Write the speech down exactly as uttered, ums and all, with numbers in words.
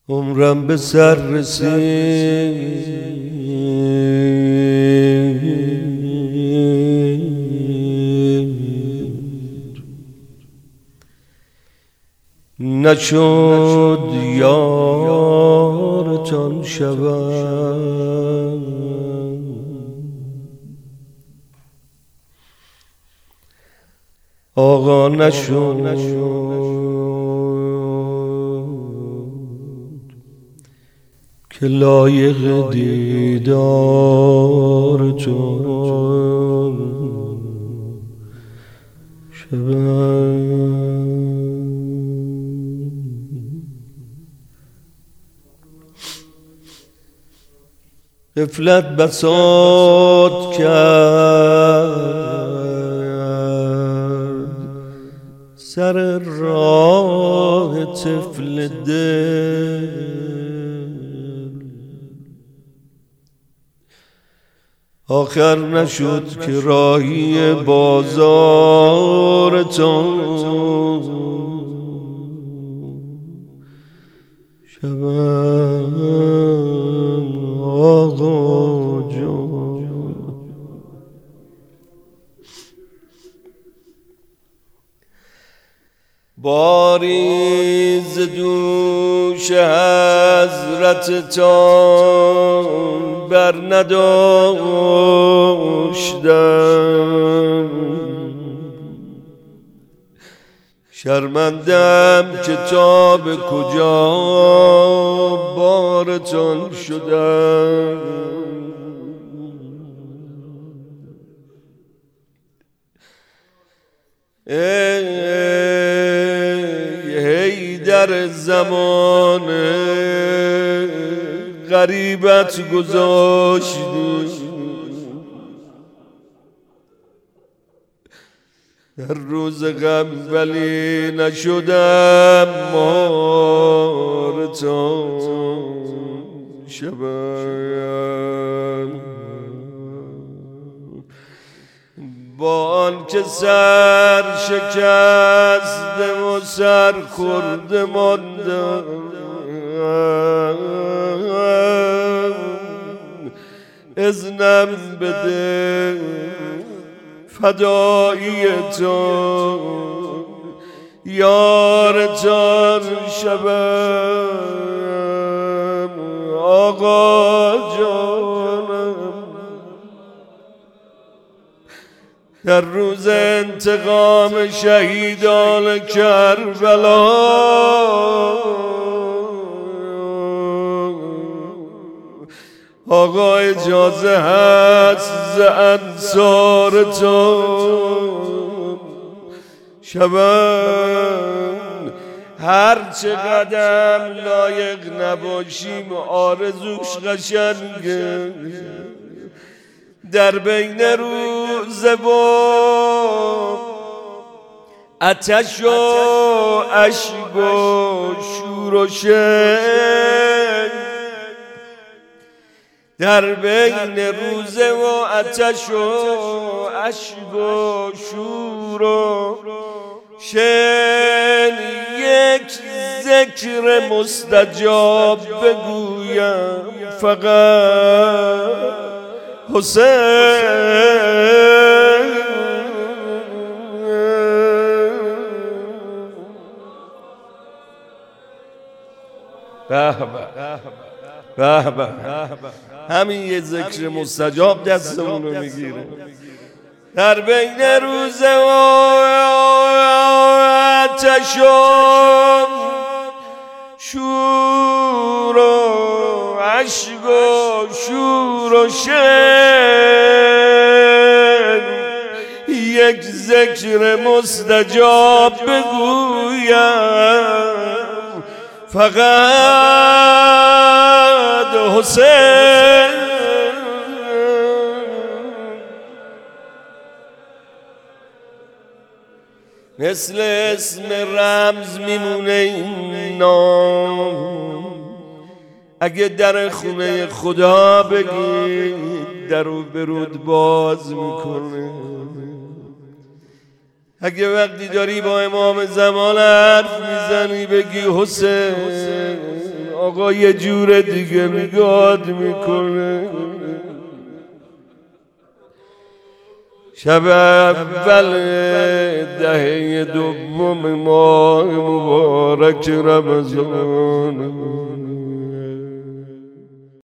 عمرم به سر رسید نشد یارتان شوم، آقا نشد که لایق دیدارتان شوم. غفلت بساط کرد سر راه طفل دل، آخر نشد که راهی بازارتان شوم. آقا جان باری ز دوش حضرتتان بر نداشتم، شرمندم که تا به کجا بارتان شدم. ای در زمان غریبت گذاشتی، در روز غم ولی نشدم مارتان شوم. با آن که سر شکسته و سر خورده ماندم، اذنم بده فدایی تو یارتان شوم. آقا جانم در روز انتقام شهیدان کربلا، آقا اجازه هست ز انصار تو شوم. هر چه قدم لایق نباشیم آرزوش قشنگه، در بین روز و آتش و اشک و شور و شک، در بین روزه و آتش و اشک و شور و شن یک ذکر مستجاب بگویم فقط حسین. به به به به، همین یه ذکر مستجاب دستمون رو میگیره. در بین روزه و آتش و شور و اشک و شور و شن یک ذکر مستجاب بگویم فقط حسین. مثل اسم رمز میمونه این نام، اگه در خونه خدا بگی در و برود باز میکنه. اگه وقتی داری با امام زمان حرف میزنی بگی حسین آقا یه جور دیگه نگات میکنه. شب اول دهه دوم ماه مبارک رمضان